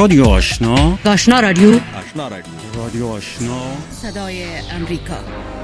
رادیو آشنا، آشنا رادیو، رادیو آشنا، صدای امریکا.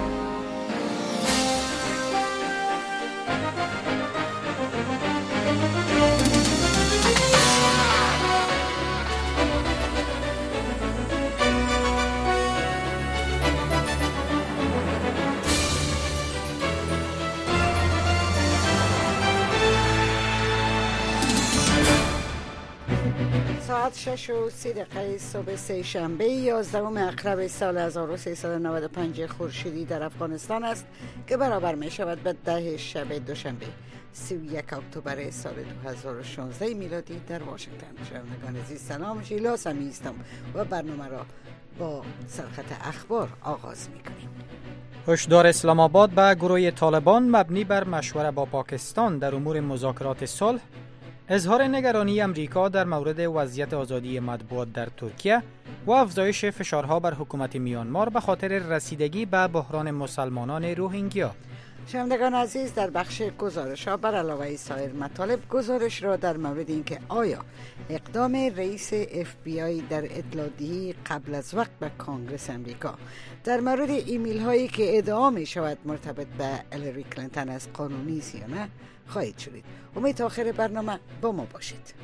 ساعت 6:30 صبح سه شنبه 11 اکتبر سال 1395 خورشیدی در افغانستان است که برابر می شود به 10 شب دوشنبه 31 اکتبر سال 2016 میلادی در واشنگتن. شنوندگان عزیز سلام، ژیلا سمی هستم و برنامه را با سرخط اخبار آغاز می کنیم. هشدار اسلام آباد به گروه طالبان مبنی بر مشوره با پاکستان در امور مذاکرات صلح، اظهار نگرانی امریکا در مورد وضعیت آزادی مطبوعات در ترکیه و افزایش فشارها بر حکومت میانمار به خاطر رسیدگی به بحران مسلمانان روهینگیا. شنوندگان عزیز، در بخش گزارش‌ها بر علاوه سایر مطالب گزارش را در مورد اینکه آیا اقدام رئیس FBI در اطلاع‌دهی قبل از وقت به کانگرس امریکا در مورد ایمیل هایی که ادعا می شود مرتبط به هیلاری کلینتون است قانونی است یا نه خواهید شنید. امید تا آخر برنامه با ما باشید.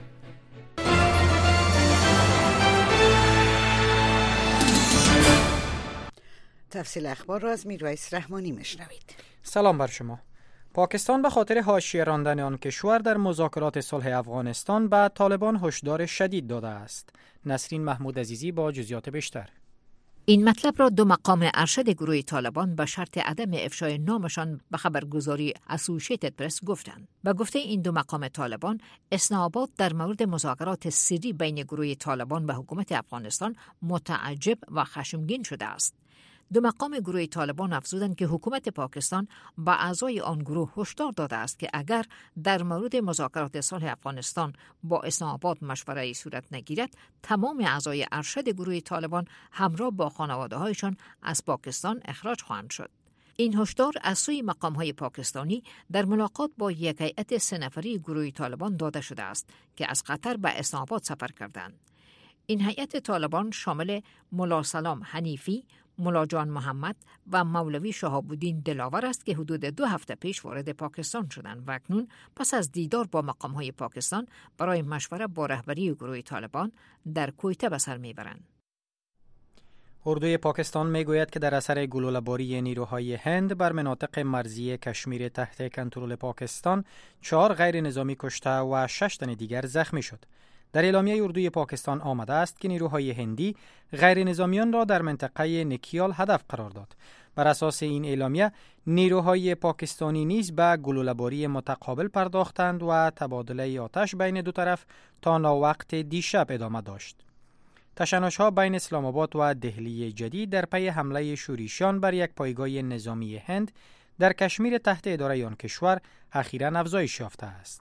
تفصیل اخبار را از میرویس رحمانی میشنوید. سلام بر شما. پاکستان به خاطر حاشیه راندن آن کشور در مذاکرات صلح افغانستان به طالبان هشدار شدید داده است. نسرین محمود عزیزی با جزئیات بیشتر. این مطلب را دو مقام ارشد گروه طالبان به شرط عدم افشای نامشان به خبرگزاری اسوشیتد پرس گفتند. به گفته این دو مقام طالبان، اسلام آباد در مورد مذاکرات سری بین گروه طالبان و حکومت افغانستان متعجب و خشمگین شده است. دو مقام گروه طالبان افزودند که حکومت پاکستان با اعضای آن گروه هشدار داده است که اگر در مورد مذاکرات صلح افغانستان با اسلام آباد مشوره‌ای صورت نگیرد، تمام اعضای ارشد گروه طالبان همراه با خانواده‌هایشان از پاکستان اخراج خواهند شد. این هشدار از سوی مقام‌های پاکستانی در ملاقات با یک هیئت 3 نفری گروه طالبان داده شده است که از قطر به اسلام آباد سفر کردند. این هیئت طالبان شامل ملا سلام حنیفی، ملا جان محمد و مولوی شهاب الدین دلاور است که حدود 2 هفته پیش وارد پاکستان شدند و اکنون پس از دیدار با مقام‌های پاکستان برای مشوره با رهبری گروه طالبان در کویته به سر میبرند. اردوی پاکستان میگوید که در اثر گلوله‌باری نیروهای هند بر مناطق مرزی کشمیر تحت کنترل پاکستان 4 غیر نظامی کشته و 6 تن دیگر زخمی شد. در اعلامیه اردوی پاکستان آمده است که نیروهای هندی غیر نظامیان را در منطقه نکیال هدف قرار داد. بر اساس این اعلامیه نیروهای پاکستانی نیز به گلوله‌باری متقابل پرداختند و تبادله آتش بین دو طرف تا ناوقت دیشب ادامه داشت. تشنج‌ها بین اسلام آباد و دهلی جدید در پی حمله شورشیان بر یک پایگاه نظامی هند در کشمیر تحت اداره آن کشور اخیراً افزایش یافته است.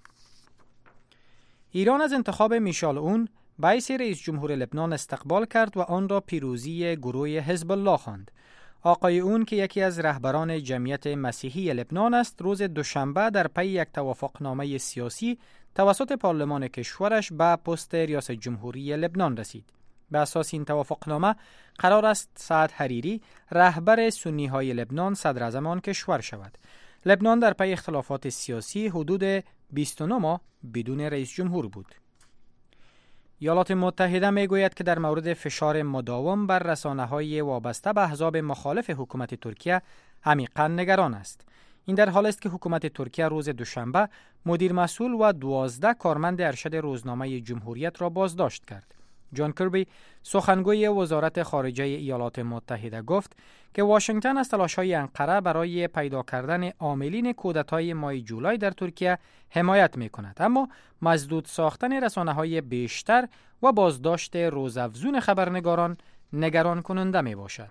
ایران از انتخاب میشال اون به حیث رئیس جمهور لبنان استقبال کرد و آن را پیروزی گروه حزب الله خواند. آقای اون که یکی از رهبران جمعیت مسیحی لبنان است، روز دوشنبه در پی یک توافقنامه سیاسی توسط پارلمان کشورش به پست ریاست جمهوری لبنان رسید. به اساس این توافقنامه قرار است سعد حریری رهبر سنی‌های لبنان صدر اعظم آن کشور شود. لبنان در پی اختلافات سیاسی حدود 29 ماه بدون رئیس جمهور بود. ایالات متحده میگوید که در مورد فشار مداوم بر رسانه‌های وابسته به احزاب مخالف حکومت ترکیه عمیقاً نگران است. این در حالی است که حکومت ترکیه روز دوشنبه مدیر مسئول و 12 کارمند ارشد روزنامه جمهوریت را بازداشت کرد. جان کربی سخنگوی وزارت خارجه ایالات متحده گفت که واشنگتن از تلاش‌های انقره برای پیدا کردن عاملین کودتای ماه جولای در ترکیه حمایت می‌کند، اما مسدود ساختن رسانه‌های بیشتر و بازداشت روزافزون خبرنگاران نگران کننده میباشد.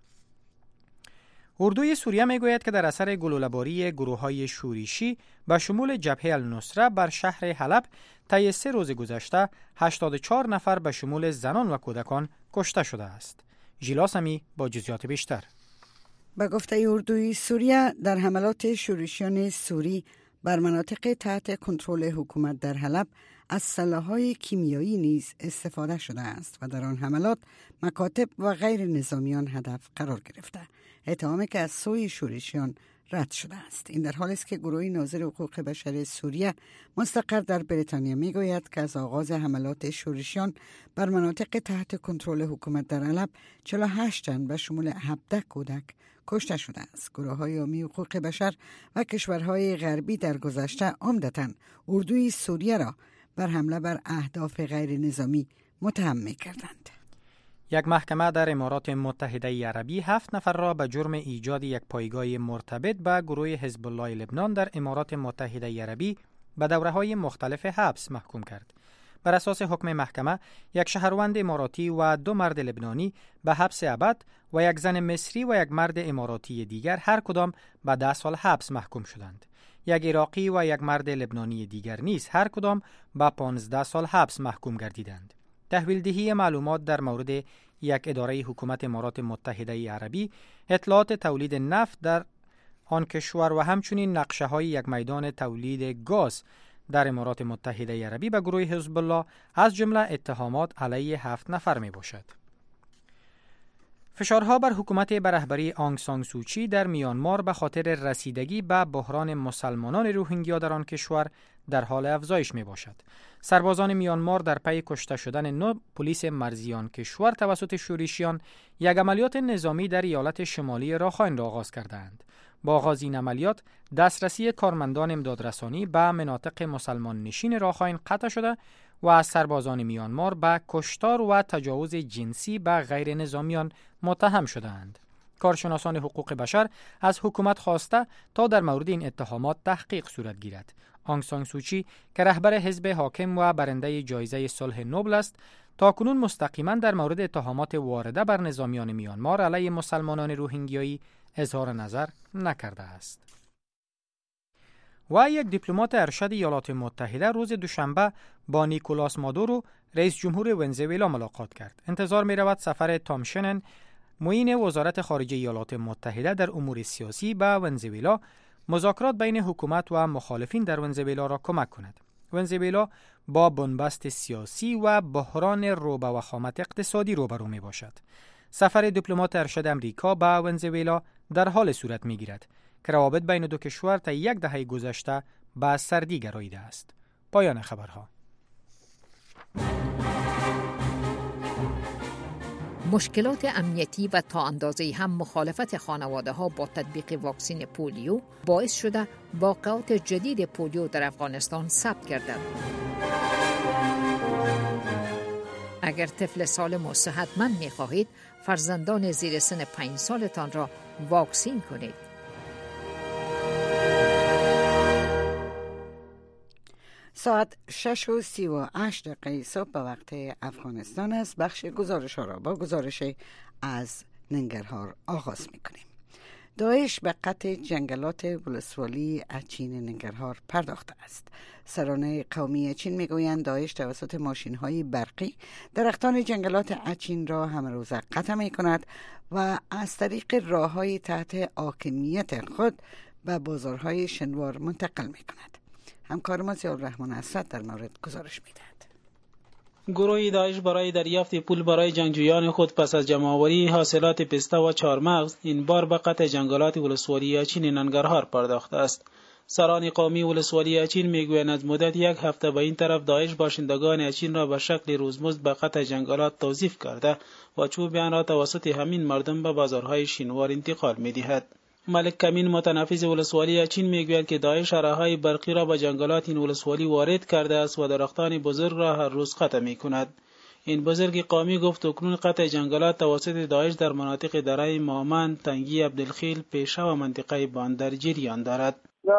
اردوی سوریه میگوید که در اثر گلوله‌باری گروه‌های شورشی به شمول جبهه النصره بر شهر حلب طی 3 روز گذشته 84 نفر به شمول زنان و کودکان کشته شده است. ژیلا سمی با جزئیات بیشتر. به گفته اردوی سوریه، در حملات شورشیان سوری بر مناطق تحت کنترل حکومت در حلب از سلاح‌های کیمیایی نیز استفاده شده است و در آن حملات مکاتب و غیر نظامیان هدف قرار گرفته. اتهامی که از سوی شورشیان رد شده است. این در حالی است که گروه ناظر حقوق بشر سوریه مستقر در بریتانیا میگوید که از آغاز حملات شورشیان بر مناطق تحت کنترل حکومت در علب 48 تن به شمول 17 کودک کشته شده است. گروه‌های حامی حقوق بشر و کشورهای غربی در گذشته عمدتاً اردوی سوریه را بر حمله بر اهداف غیر نظامی متهم می‌کردند. یک محکمه در امارات متحده عربی 7 نفر را به جرم ایجاد یک پایگاه مرتبط به گروه حزب الله لبنان در امارات متحده عربی به دوره‌های مختلف حبس محکوم کرد. بر اساس حکم محکمه، یک شهروند اماراتی و 2 مرد لبنانی به حبس ابد و یک زن مصری و یک مرد اماراتی دیگر هر کدام به 10 سال حبس محکوم شدند. یک عراقی و یک مرد لبنانی دیگر نیز هر کدام به 15 سال حبس محکوم گردیدند. تحویلدهی معلومات در مورد یک اداره حکومت امارات متحده عربی، اطلاعات تولید نفت در آن کشور و همچنین نقشه های یک میدان تولید گاز در امارات متحده عربی به گروه حزب الله از جمله اتهامات علیه 7 نفر می باشد. فشارها بر حکومت به رهبری آنگ سان سوچی در میانمار به خاطر رسیدگی به بحران مسلمانان روهینگیا در آن کشور در حال افزایش می باشد. سربازان میانمار در پی کشته شدن 9 پلیس مرزی آن کشور توسط شورشیان یک عملیات نظامی در ایالت شمالی راخاین را آغاز کردند. با آغاز این عملیات، دسترسی کارمندان امدادرسانی به مناطق مسلمان نشین راخاین قطع شده و از سربازان میانمار به کشتار و تجاوز جنسی به غیر نظامیان متهم شدند. کارشناسان حقوق بشر از حکومت خواسته تا در مورد این اتهامات تحقیق صورت گیرد. آنگ سان سوچی که رهبر حزب حاکم و برنده جایزه صلح نوبل است، تاکنون مستقیما در مورد اتهامات وارده بر نظامیان میانمار علیه مسلمانان روهینگیایی اظهار نظر نکرده است. و یک دیپلمات ارشد ایالات متحده روز دوشنبه با نیکولاس مادورو رئیس جمهور ونزوئلا ملاقات کرد. انتظار می رود سفر تام شنن معین وزارت خارجه ایالات متحده در امور سیاسی به ونزوئلا مذاکرات بین حکومت و مخالفین در ونزوئلا را کمک کند. ونزوئلا با بنبست سیاسی و بحران روبه و وخامت اقتصادی روبرو می باشد. سفر دیپلمات ارشد امریکا به ونزوئلا در حال صورت می گیرد که روابط بین دو کشور تا 10 دهه گذشته به سردی گراییده است. پایان خبرها. مشکلات امنیتی و تا اندازه‌ای هم مخالفت خانواده‌ها با تطبیق واکسن پولیو باعث شده واقعات جدید پولیو در افغانستان ثبت گردد. اگر طفل سالم و صحتمند می‌خواهید، فرزندان زیر سن 5 سالتان را واکسین کنید. ساعت 6:38 صبح به وقت افغانستان است. بخش گزارش ها را با گزارش از ننگرهار آغاز میکنیم. داعش به قطع جنگلات ولسوالی اچین ننگرهار پرداخته است. سران قومی اچین میگویند داعش توسط ماشین‌های برقی درختان جنگلات اچین را همه روزه قطع میکند و از طریق راه‌های تحت حاکمیت خود به بازارهای شنوار منتقل میکند. همکار ما ضیاءالرحمن اسد در مورد گزارش میدهد. گروه داعش برای دریافت پول برای جنگجویان خود پس از جمع‌آوری حاصلات پسته و چهارمغز این بار به قطع جنگلات ولسوالی اچین ننگرهار پرداخته است. سران قومی ولسوالی اچین میگویند از مدت 1 هفته به این طرف داعش باشندگان اچین را به شکل روزمزد به قطع جنگلات توظیف کرده و چوب آن را توسط همین مردم به بازارهای شنوار انتقال می‌دهد. ملک کمین متنفذ ولسوالی اچین میگوید که داعش راههای برقی را به جنگلات این ولسوالی وارد کرده است و درختان بزرگ را هر روز قطع می‌کند. این بزرگ قومی گفت اکنون قطع جنگلات توسط داعش در مناطق دره مامان، تنگی عبدالخیل، پیشه و منطقه باندر جریان دارد.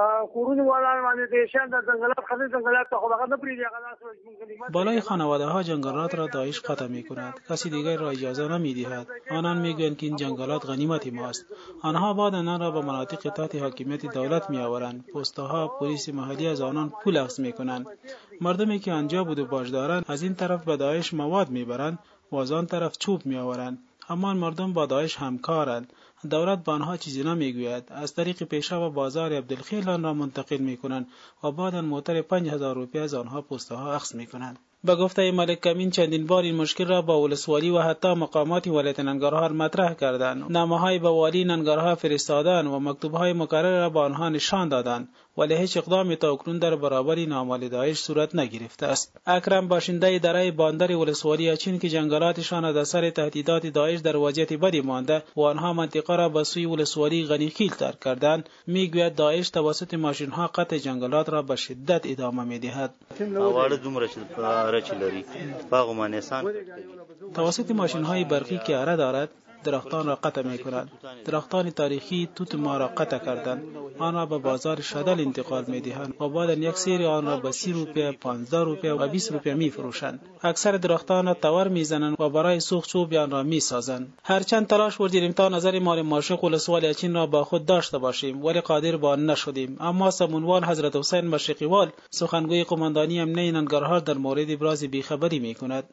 بالای خانواده ها جنگلات را داعش قطع می کند. کسی دیگر را اجازه نمی دهد. آنان می گویند که این جنگلات غنیمت ماست. آنها بعد آن را به مناطق تحت حاکمیت دولت می آورند. پست‌ها پلیس محلی از آنان پول اخذ می کنند. مردمی که آنجا بود و باج دارند از این طرف به داعش مواد می برند و از آن طرف چوب می آورند. اما مردم با داعش همکارند. دولت به آنها چیزی نمیگوید. از طریق پیشه و بازار عبدالخیل آن را منتقل میکنند و بعد موتر 5000 روپیه از آنها پوسته ها اخذ میکنند. به گفته ملک کمین چندین بار این مشکل را با ولسوالی و حتی مقامات ولایت ننگرهار مطرح کردند. نامه‌های به والی ننگرهار فرستادند و مکتوب‌های مکرر را به آنها نشان دادند، ولی هیچ اقدامی تا اکنون در برابر این اعمال داعش صورت نگرفته است. اکرم باشنده دره باندر ولسوالی اچین که جنگلاتشان از اثر تهدیدات داعش در وضعیت بدی مانده و آنها منطقه را به سوی ولسوالی غنیخیل ترک کردند، میگوید داعش توسط ماشین‌ها قطع جنگلات را به شدت ادامه می‌دهد. توسط ماشین‌های برقی که اره دارد درختان را قطع می‌کنند. درختان تاریخی توت ما را قطع کردند. آن را به بازار شدل انتقال می‌دهند و بعد یک سری آن را به 30 روپیه، 15 روپیه و 20 روپیه می‌فروشند. اکثر درختان را تور می‌زنند و برای سوخت چوب آن را می‌سازند. هرچند تلاش کردیم تا نظر مال ماشق ولسوالی اچین را با خود داشته باشیم ولی قادر به آن نشدیم. اما سمونوال حضرت حسین مشرقی وال سخنگوی قماندانی امنیه ننگرهار در مورد ابراز بیخبری می‌کند.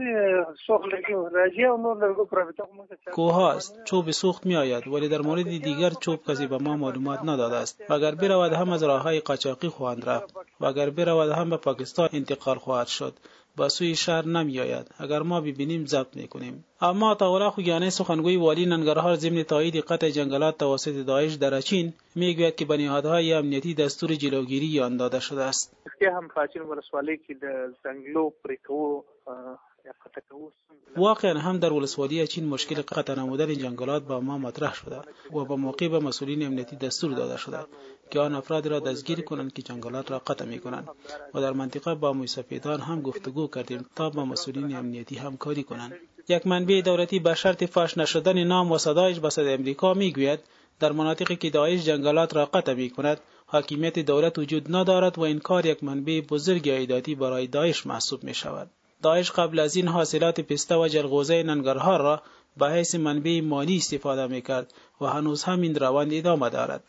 کوه است، چوب سوخت می آید ولی در مورد دیگر چوب کسی به ما معلومات نداده است. و اگر برود هم از راههای قاچاقی خواهند رفت و اگر برود هم به پاکستان انتقال خواهد شد. با سوی شهر نمی آید. اگر ما ببینیم ضبط میکنیم. اما طاوله خوگیانه سخنگوی والی ننگرهار ضمن تایید قطع جنگلات توسط داعش در اچین میگوید که بنیادهای امنیتی دستور جلوگیری آن داده شده است. هم پاچین ولسوالی که در زنگلو پریکو واقعا هم در ولسوالی اچین مشکل قطع نمودن جنگلات با ما مطرح شده و با موقع به مسئولین امنیتی دستور داده شده که آن افراد را دستگیر کنند که جنگلات را قطع می کنند و در منطقه با موسفیدان هم گفتگو کردیم تا با مسئولین امنیتی همکاری کنند. یک منبع دولتی به شرط فاش نشدن نام و صدایش به صد امریکا میگوید در مناطقی که داعش جنگلات را قطع می کند حاکمیت دولت وجود ندارد و این کار یک منبع بزرگ عایداتی برای داعش محسوب می شود. داعش قبل از این حاصلات پسته و جلغوزه ننگرهار را به حیث منبع مالی استفاده می کرد و هنوز هم این روند ادامه دارد.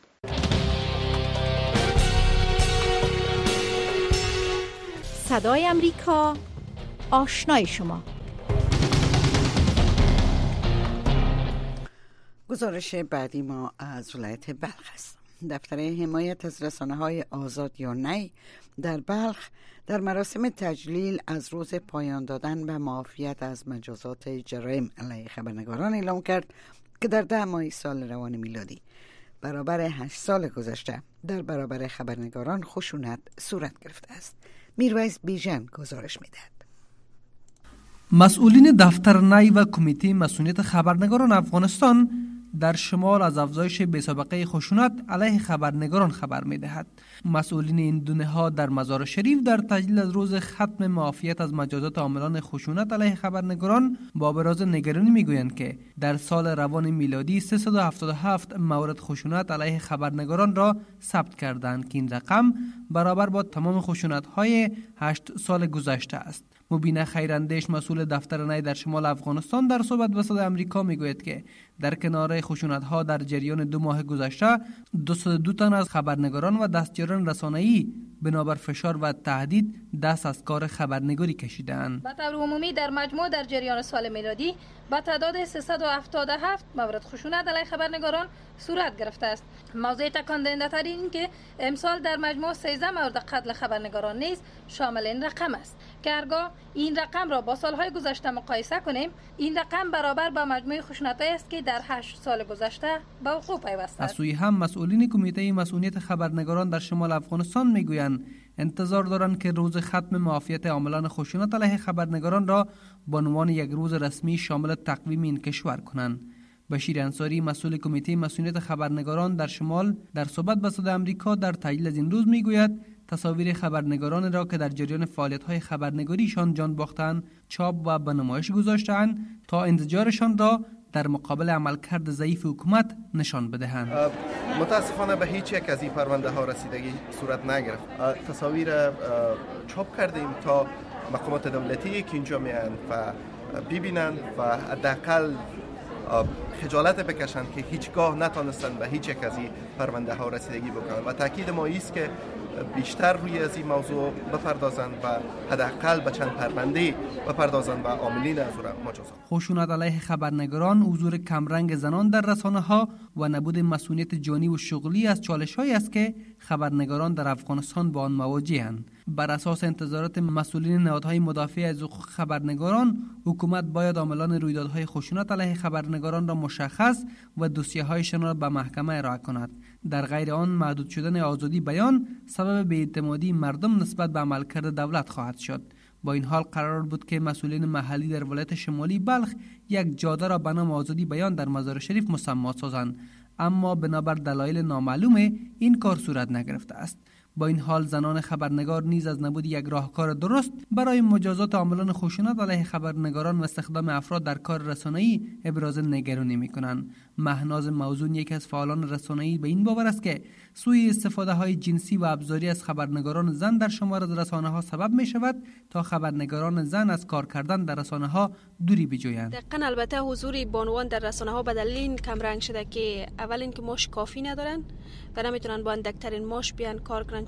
صدای امریکا، آشنای شما. گزارش بعدی ما از ولایت بلخ است. دفتر حمایت از رسانه‌های آزاد یا نی در بلخ در مراسم تجلیل از روز پایان دادن به معافیت از مجازات جرایم علیه خبرنگاران اعلام کرد که در 10 ماه سال روان میلادی برابر 8 سال گذشته در برابر خبرنگاران خشونت صورت گرفته است. میرویس بیژن گزارش می‌دهد. مسئولین دفتر نی و کمیته مسئولیت خبرنگاران افغانستان در شمال از افزایش بی‌سابقه خشونت علیه خبرنگاران خبر می‌دهد. مسئولین این دو نهاد در مزار شریف در تجلیل از روز ختم معافیت از مجازات عاملان خشونت علیه خبرنگاران با ابراز نگرانی میگویند که در سال روان میلادی 377 مورد خشونت علیه خبرنگاران را ثبت کردند که این رقم برابر با تمام خشونت‌های 8 سال گذشته است. مبین خیراندیش مسئول دفتر نی در شمال افغانستان در صحبت با صدای امریکا میگوید که در کنار خشونت‌ها در جریان 2 ماه گذشته 202 تن از خبرنگاران و دستیاران رسانه‌ای بنابر فشار و تهدید دست از کار خبرنگاری کشیدند. به طور عمومی در مجموع در جریان سال میلادی با تعداد 377 مورد خشونت علیه خبرنگاران صورت گرفته است. موضوع تکان دهنده تر این که امسال در مجموع 13 مورد قتل خبرنگاران نیز شامل این رقم است که هرگاه این رقم را با سالهای گذشته مقایسه کنیم این رقم برابر با مجموع خشونت‌هایی است که در 8 سال گذشته به وقوع پیوسته است. از سوی هم مسئولین کمیته مسئولیت خبرنگاران در شمال افغانستان میگویند انتظار دارند که روز ختم معافیت عاملان خشونت علیه خبرنگاران را به عنوان یک روز رسمی شامل تقویم این کشور کنند. بشیر انصاری مسئول کمیته مسئولیت خبرنگاران در شمال در صحبت با صدای امریکا در تجلیل از این روز میگوید تصاویر خبرنگاران را که در جریان فعالیت‌های خبرنگاریشان جان باختند چاپ و به نمایش گذاشتند تا انزجارشان را در مقابل عملکرد ضعیف حکومت نشان بدهند. متاسفانه به هیچ یک از این پرونده ها رسیدگی صورت نگرفت. تصاویر چاپ کردیم تا مقامات دولتی که اینجا میان و ببینند و حداقل خجالت بکشند که هیچگاه نتانستند به هیچ یک از این پرونده ها رسیدگی بکنند و تاکید ما است که بیشتر روی از این موضوع بپردازند و حداقل به چند پرونده بپردازند و عاملین از او را مجازات. خشونت علیه خبرنگاران، حضور کمرنگ زنان در رسانه‌ها و نبود مسئولیت جانی و شغلی از چالش‌هایی است که خبرنگاران در افغانستان با آن مواجه‌اند. بر اساس انتظارات مسئولین نهادهای مدافع از حقوق خبرنگاران، حکومت باید عاملان رویدادهای خشونت علیه خبرنگاران را مشخص و دوسیه‌هایشان را به محکمه ارائه کند. در غیر آن محدود شدن آزادی بیان سبب بی‌اعتمادی مردم نسبت به عملکرد دولت خواهد شد. با این حال قرار بود که مسئولین محلی در ولایت شمالی بلخ یک جاده را به نام آزادی بیان در مزار شریف مسمی سازند، اما بنابر دلایل نامعلوم این کار صورت نگرفته است. با این حال زنان خبرنگار نیز از نبود یک راهکار درست برای مجازات عاملان خشونت علیه خبرنگاران و استخدام افراد در کار رسانه‌ای ابراز نگرانی می‌کنند. مهناز موزون، یک از فعالان رسانه‌ای، به این باور است که سوء استفاده‌های جنسی و ابزاری از خبرنگاران زن در شمار از رسانه‌ها سبب می‌شود تا خبرنگاران زن از کار کردن در رسانه‌ها دوری بجویند. دقیقاً. البته حضور بانوان در رسانه‌ها به دلیل این کم رنگ شده که اول اینکه ماش کافی ندارن و نمیتونن با اندکترین ماش بیان کار کنن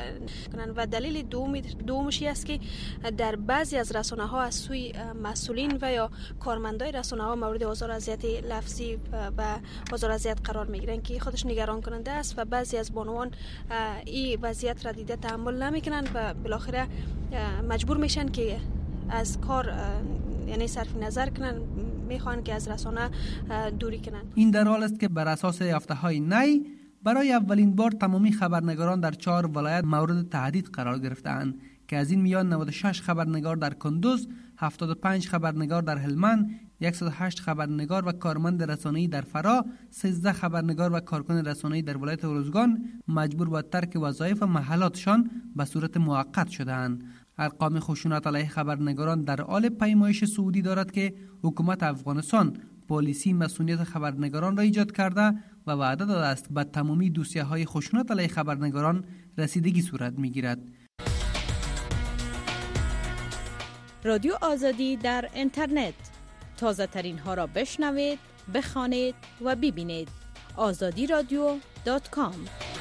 و دلیل دومش است که در بعضی از رسانه‌ها از سوی مسئولین و یا کارمندای رسانه‌ها مورد آزار و اذیت لفظی و آزار و اذیت قرار میگیرن که خودش نگران کننده است و بعضی از بانوان این وضعیت را دیده تحمل نمیکنن و بالاخره مجبور میشن که از کار یعنی صرف نظر کنن، میخوان که از رسانه دوری کنن. این در حال است که بر اساس یافته‌های نی برای اولین بار تمامی خبرنگاران در 4 ولایت مورد تهدید قرار گرفته‌اند که از این میان 96 خبرنگار در کندوز، 75 خبرنگار در هلمند، 108 خبرنگار و کارمند رسانه‌ای در فرا، 13 خبرنگار و کارکن رسانه‌ای در ولایت ارزگان مجبور به ترک وظایف و محلاتشان به صورت موقت شده‌اند. ارقام خشونت علیه خبرنگاران در حال پیمایش صعودی دارد که حکومت افغانستان پالیسی مسئولیت خبرنگاران را ایجاد کرده و وعده داده است که به تمامی دوسیه‌های خشونت علیه خبرنگاران رسیدگی صورت می‌گیرد. رادیو آزادی در اینترنت، تازه ترین ها را بشنوید، بخوانید و ببینید. azadiradio.com.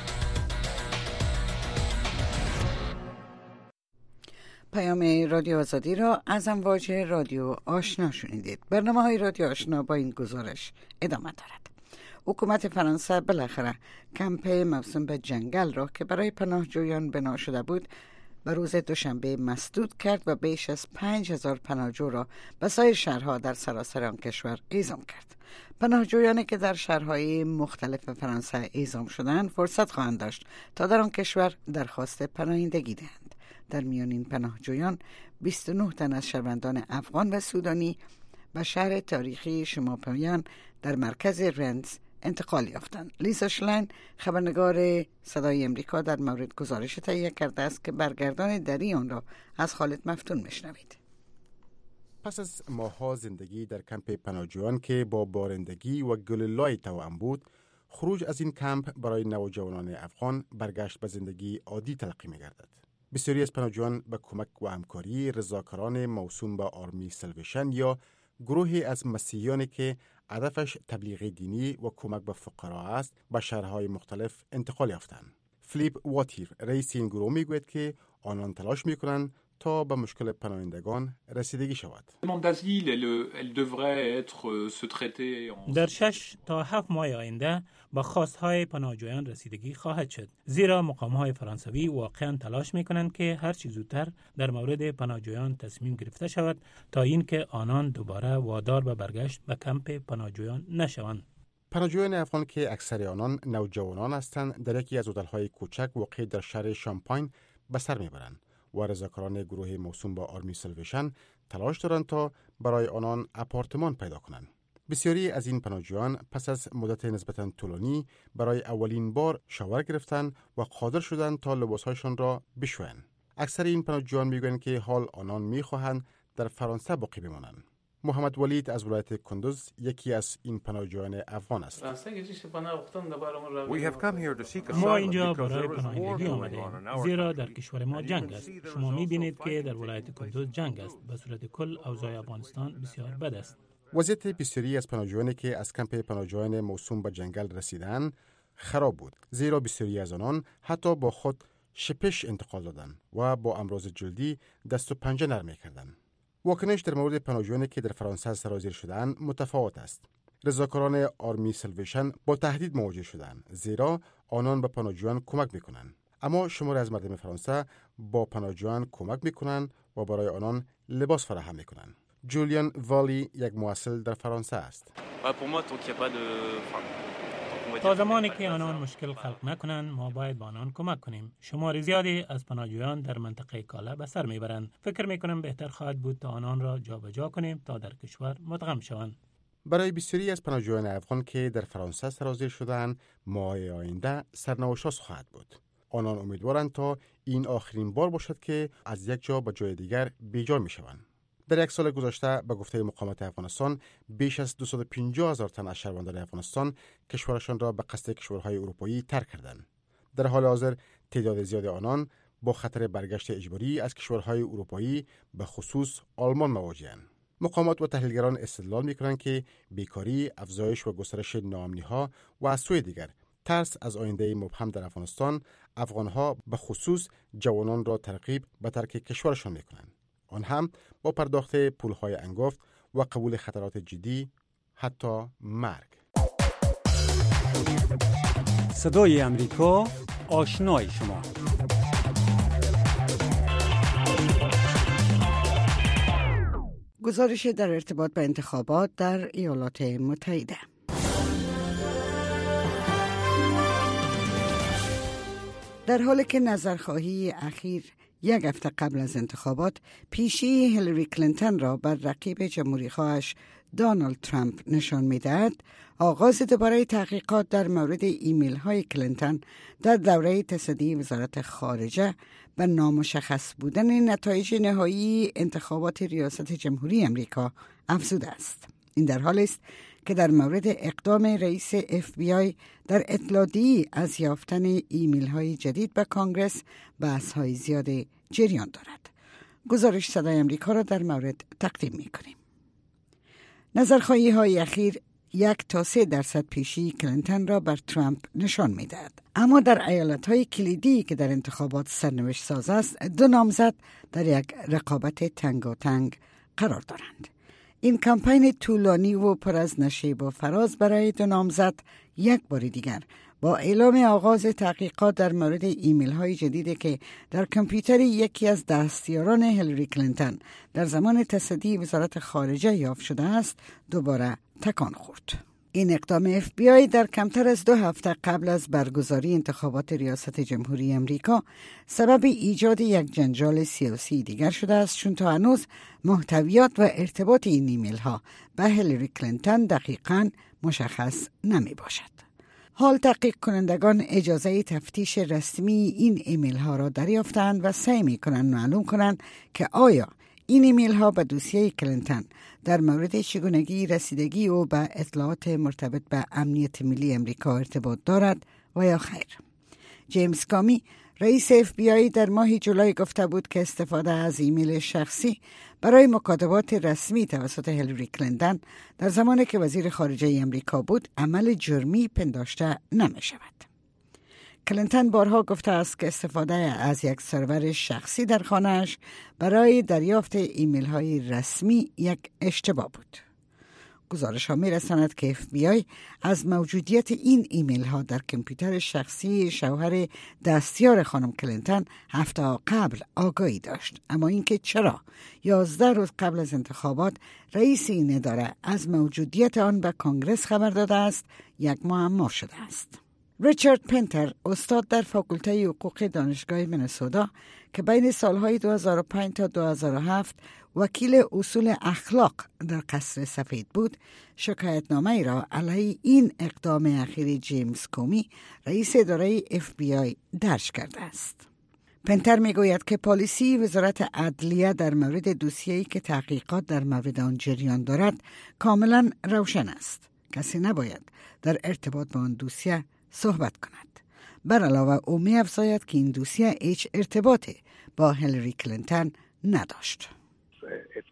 پیام رادیو آزادی را از امواج رادیو آشنا شنیدید. برنامه‌های رادیو آشنا با این گزارش ادامه دارد. حکومت فرانسه بالاخره کمپ موسوم به جنگل را که برای پناهجویان بنا شده بود به روز دوشنبه مسدود کرد و بیش از 5000 پناهجو را به سایر شهرها در سراسر آن کشور اعزام کرد. پناهجویانی که در شهرهای مختلف فرانسه اعزام شدند فرصت خواهند داشت تا در آن کشور درخواست پناهندگی دهند. در میان این پناهجویان 29 تن از شهروندان افغان و سودانی به شهر تاریخی شماپایان در مرکز رنز انتقال یافتند. لیزا شلاین، خبرنگار صدای امریکا، در مورد گزارش تهیه کرده است که برگردان دری آن را از خالد مفتون میشنوید. پس از ماه‌ها زندگی در کمپ پناهجویان که با بارندگی و گلولای توأم بود، خروج از این کمپ برای نوجوانان افغان برگشت به زندگی عادی تلقی می‌گردد. بسیاری از پناهجویان به کمک و همکاری رضاکاران موسوم به آرمی سلویشن یا گروهی از مسیحیانی که هدفش تبلیغ دینی و کمک به فقرا است به شهرهای مختلف انتقال یافتند. فلیپ واتیر، رئیس این گروه، میگوید که آنان تلاش میکنند تا به مشکل پناهندگان رسیدگی شود. در 6 تا 7 ماه آینده با خواستهای پناهجویان رسیدگی خواهد شد، زیرا مقام‌های فرانسوی واقعاً تلاش می‌کنند که هر چه زودتر در مورد پناهجویان تصمیم گرفته شود تا اینکه آنان دوباره وادار به برگشت به کمپ پناهجویان نشوند. پناهجویان افغان که اکثر آنان نوجوانان هستند در یکی از هتل‌های کوچک واقع در شهر شامپاین به سر میبرند و رضاکاران گروه موسوم با آرمی سلویشن تلاش دارند تا برای آنان آپارتمان پیدا کنند. بسیاری از این پناهجویان پس از مدت نسبتاً طولانی برای اولین بار شاور گرفتند و قادر شدند تا لباسهایشان را بشویند. اکثر این پناهجویان میگویند که حال آنان میخواهند در فرانسه باقی بمانند. محمد ولید از ولایت کندوز یکی از این پناهجویان افغان است. ما اینجا برای پناهندگی آمدیم، زیرا در کشور ما جنگ است. شما می‌بینید که در ولایت کندوز جنگ است. به صورت کل اوضاع افغانستان بسیار بد است. وضعیت بسیاری از پناهجویانی که از کمپ پناهجویان موسوم به جنگل رسیدند خراب بود، زیرا بسیاری از آنان حتی با خود شپش انتقال دادند و با امراض جلدی دست و پنجه نرم می‌کردند. واکنش در مورد پناهجویانی که در فرانسه سرازیر شدند متفاوت است. رضاکاران آرمی سلویشن با تهدید مواجه شدند، زیرا آنان به پناهجویان کمک می‌کنند. اما شمار از مردم فرانسه با پناهجویان کمک می‌کنند و برای آنان لباس فراهم می‌کنند. جولیان والی یک مواصل در فرانسه است. تا زمانی که آنان مشکل خلق نکنند ما باید با آنان کمک کنیم. شمار زیادی از پناهجویان در منطقه کاله به سر میبرند. فکر میکنم بهتر خواهد بود تا آنان را جابجا کنیم تا در کشور مدغم شوند. برای بسیاری از پناهجویان افغان که در فرانسه سرازیر شدند ماه آینده سرنوشت خواهد بود. آنان امیدوارند تا این آخرین بار باشد که از یک جا به جای دیگر بیجا میشوند. در یک سال گذشته به گفته مقامات افغانستان بیش از 250,000 تن از شهروندان افغانستان کشورشان را به قصد کشورهای اروپایی ترک کردند. در حال حاضر تعداد زیاد آنان با خطر برگشت اجباری از کشورهای اروپایی به خصوص آلمان مواجه‌اند. مقامات و تحلیلگران استدلال می‌کنند که بیکاری، افزایش و گسترش ناامنی‌ها و از سوی دیگر ترس از آینده مبهم در افغانستان افغان‌ها به خصوص جوانان را ترغیب به ترک کشورشان می‌کنند. آن هم با پرداخت پولهای انگفت و قبول خطرات جدی، حتی مرگ. صدای امریکا، آشنای شما. گزارش در ارتباط با انتخابات در ایالات متحده. در حالی که نظرخواهی اخیر یک هفته قبل از انتخابات پیشی هیلاری کلینتون را بر رقیب جمهوری‌خواهش دونالد ترامپ نشان می‌دهد، آغاز دوباره تحقیقات در مورد ایمیل‌های کلینتون در دوره تصدی وزارت خارجه به نامشخص بودن نتایج نهایی انتخابات ریاست جمهوری امریکا افزوده است. این در حالی است که در مورد اقدام رئیس FBI در اطلاعیه‌ای از یافتن ایمیل‌های جدید به کانگرس بحث‌های زیاد جریان دارد. گزارش صدای امریکا را در مورد تقدیم می‌کنیم. نظرخواهی‌های اخیر 1 تا 3% پیشی کلینتون را بر ترامپ نشان می‌دهد. اما در ایالت‌های کلیدی که در انتخابات سرنوشت ساز است، 2 نامزد در یک رقابت تنگاتنگ قرار دارند. این کمپین طولانی و پر از نشیب و فراز برای 2 نامزد یک بار دیگر با اعلام آغاز تحقیقات در مورد ایمیل های جدیدی که در کامپیوتر یکی از دستیاران هیلاری کلینتون در زمان تصدی وزارت خارجه یافت شده است، دوباره تکان خورد. این اقدام FBI در کمتر از 2 هفته قبل از برگزاری انتخابات ریاست جمهوری امریکا سبب ایجاد یک جنجال سیاسی دیگر شده است، چون تا هنوز محتویات و ارتباط این ایمیل ها به هیلاری کلینتون دقیقاً مشخص نمی باشد. حال تحقیق کنندگان اجازه تفتیش رسمی این ایمیل ها را دریافتند و سعی می کنند معلوم کنند که آیا این ایمیل ها به دوسیه کلینتون در مورد چگونگی رسیدگی او به اطلاعات مرتبط به امنیت ملی امریکا ارتباط دارد و یا خیر. جیمز کامی رئیس FBI در ماه جولای گفته بود که استفاده از ایمیل شخصی برای مکاتبات رسمی توسط هیلاری کلینتون در زمانی که وزیر خارجه امریکا بود عمل جرمی پنداشته نمی شود. کلینتون بارها گفته است که استفاده از یک سرور شخصی در خانه‌اش برای دریافت ایمیل های رسمی یک اشتباه بود. گزارش ها می رساند که FBI از موجودیت این ایمیل ها در کامپیوتر شخصی شوهر دستیار خانم کلینتون هفته قبل آگاهی داشت، اما اینکه چرا 11 روز قبل از انتخابات رئیس این اداره از موجودیت آن به کانگرس خبر داده است، یک معما شده است. ریچارد پنتر، استاد در فاکولته حقوق دانشگاه مینسوتا که بین سالهای 2005 تا 2007 وکیل اصول اخلاق در قصر سفید بود، شکایتنامه را علیه این اقدام اخیر جیمز کومی رئیس اداره FBI درج کرده است. پنتر میگوید که پالیسی وزارت عدلیه در مورد دوسیه‌ای که تحقیقات در مورد آن جریان دارد کاملا روشن است. کسی نباید در ارتباط با آن دوسیه صحبت کند. بر علاوه او می افزاید که این دوسیه هیچ ارتباطی با هیلاری کلینتون نداشت.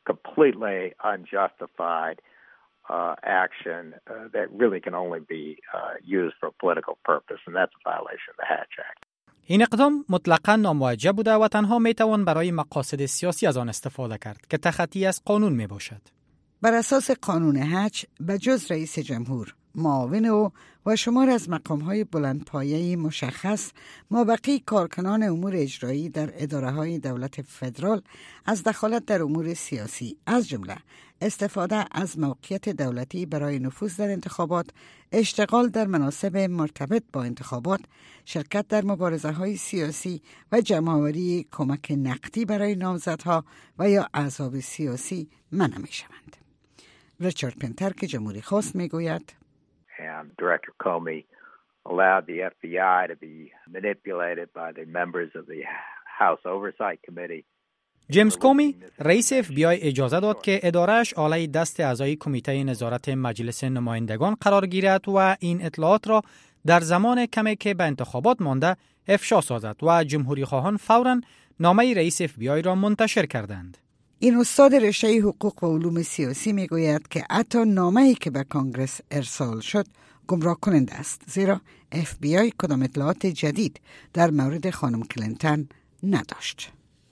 completely unjustified action that really can only be used for a political purpose, and that's a violation of the Hatch Act. این اقدام مطلقاً ناموجه بوده و تنها میتوان برای مقاصد سیاسی از آن استفاده کرد که تخطی از قانون می باشد. بر اساس قانون هچ به جز رئیس جمهور، معاون او و شمار از مقام‌های بلندپایه‌ای مشخص، مابقی کارکنان امور اجرایی در اداره‌های دولت فدرال از دخالت در امور سیاسی، از جمله استفاده از موقعیت دولتی برای نفوذ در انتخابات، اشتغال در مناصب مرتبط با انتخابات، شرکت در مبارزه‌های سیاسی و جمع‌آوری کمک نقدی برای نامزدها و یا احزاب سیاسی منع می‌شوند. ریچارد پنتر که جمهوری خواست میگوید And Director Comey allowed the FBI to be manipulated by the members of the House Oversight Committee. جیمز کومی رئیس FBI اجازه داد که ادارهش آله دست اعضای کمیته نظارت مجلس نمایندگان قرار گیرد و این اطلاعات را در زمان کمی که به انتخابات مانده افشا سازد و جمهوری خواهان فوراً نامه رئیس FBI را منتشر کردند. این استاد رشته حقوق و علوم سیاسی میگوید که حتی نامه‌ای که به کانگرس ارسال شد گمراه کننده است، زیرا FBI کدام اطلاعات جدید در مورد خانم کلینتون نداشت.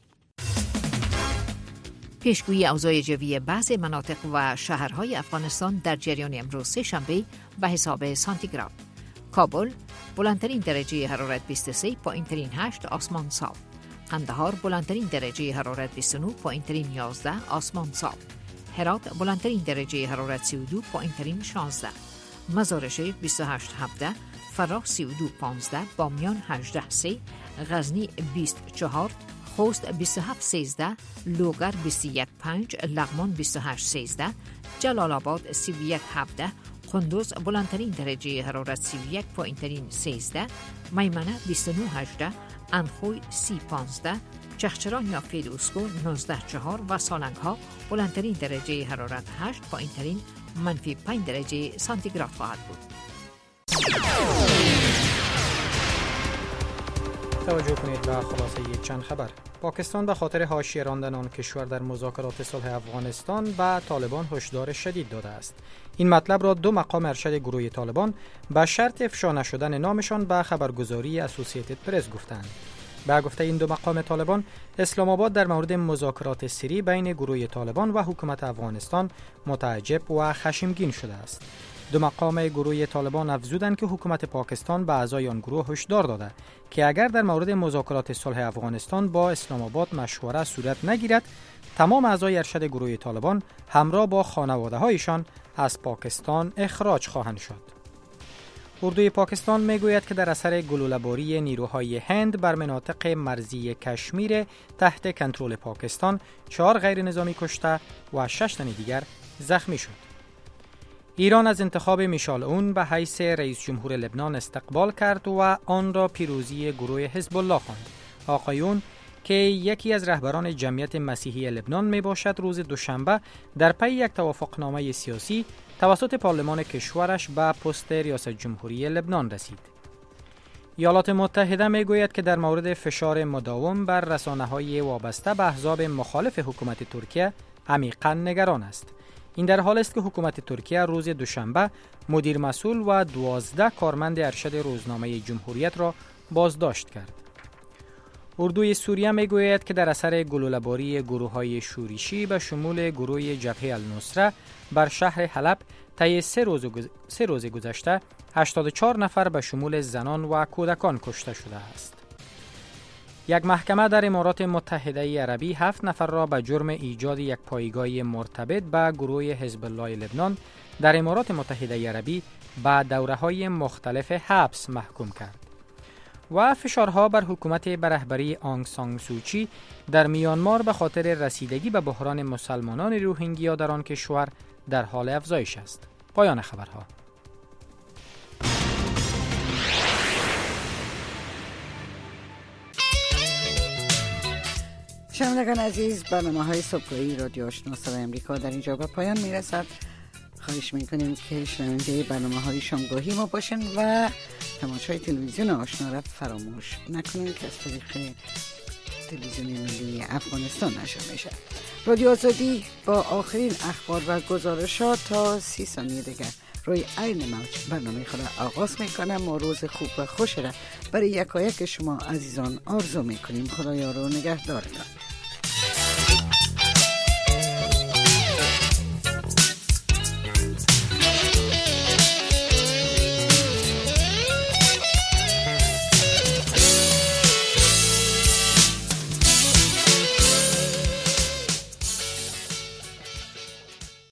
پیشگویی اوضاع جوی بعضی مناطق و شهرهای افغانستان در جریان امروز سه‌شنبه به حساب سانتیگراد. کابل بلندترین درجه حرارت 23، پایین‌ترین 8 آسمان صاف. قندهار بلندترین درجه حرارت 29، پایین‌ترین 11 آسمان صاف. هرات بلندترین درجه حرارت 32، پایین‌ترین 16. مزار شریف 28 17، فراه 32 15، بامیان 18 3، غزنی 24، خوست 27 13، لوگر 21 5، لغمان 28 13، جلال آباد 31 17، قندوز بلندترین درجه حرارت 31، پایین‌ترین 13، میمنه 29 18، انخوی 30 15، چخچران یا فیلوسکو 19 4 و سالنگ ها بلندترین درجه حرارت 8، پایین‌ترین -5 درجه سانتیگراد خواهد بود. توجه کنید به خلاصه چند خبر. پاکستان به خاطر حاشیه راندن آن کشور در مذاکرات صلح افغانستان به طالبان هشدار شدید داده است. این مطلب را دو مقام ارشد گروه طالبان به شرط افشا نشدن نامشان به خبرگزاری اسوسییتد پرس گفتند. به گفته این دو مقام طالبان، اسلام آباد در مورد مذاکرات سری بین گروه طالبان و حکومت افغانستان متعجب و خشمگین شده است. دو مقام گروه طالبان افزودند که حکومت پاکستان به اعضای آن گروه هشدار داده که اگر در مورد مذاکرات صلح افغانستان با اسلام آباد مشوره صورت نگیرد، تمام اعضای ارشد گروه طالبان همراه با خانواده‌هایشان از پاکستان اخراج خواهند شد. اردوی پاکستان میگوید که در اثر گلوله‌باری نیروهای هند بر مناطق مرزی کشمیر تحت کنترل پاکستان 4 غیر نظامی کشته و 6 تن دیگر زخمی شد. ایران از انتخاب میشال اون به حیث رئیس جمهور لبنان استقبال کرد و آن را پیروزی گروه حزب الله خواند. آقای اون که یکی از رهبران جمعیت مسیحی لبنان می باشد، روز دوشنبه در پی یک توافقنامه سیاسی توسط پارلمان کشورش به پست ریاست جمهوری لبنان رسید. ایالات متحده می گوید که در مورد فشار مداوم بر رسانه‌های وابسته به احزاب مخالف حکومت ترکیه عمیقاً نگران است. این در حال است که حکومت ترکیه روز دوشنبه مدیر مسئول و 12 کارمند ارشد روزنامه جمهوریت را بازداشت کرد. اردوی سوریه میگوید که در اثر گلوله‌باری گروه‌های شورشی به شمول گروه جبهه النصره بر شهر حلب طی 3 روز گذشته 84 نفر به شمول زنان و کودکان کشته شده است. یک محکمه در امارات متحده عربی 7 نفر را به جرم ایجاد یک پایگاه مرتبط به گروه حزب الله لبنان در امارات متحده عربی به دوره‌های مختلف حبس محکوم کرد. و فشارها بر حکومت به رهبری آنگ سان سوچی در میانمار به خاطر رسیدگی به بحران مسلمانان روهینگیا در آن کشور در حال افزایش است. پایان خبرها. شنوندگان عزیز، برنامه‌های صبحگاهی رادیو آشنا صدای امریکا در اینجا به پایان میرسد. خواهش میکنیم که شنونده برنامه‌های شامگاهی ما باشن و تماشای تلویزیون آشنا را فراموش نکنید که از طریق تلویزیون ملی افغانستان نشر میشه. رادیو آزادی با آخرین اخبار و گزارشات تا 30 ثانیه دیگر روی عین موج برنامه خود آغاز میکنم و روز خوب و خوش را برای یکایک شما عزیزان آرزو میکنیم. خدایا رو نگهدارتان.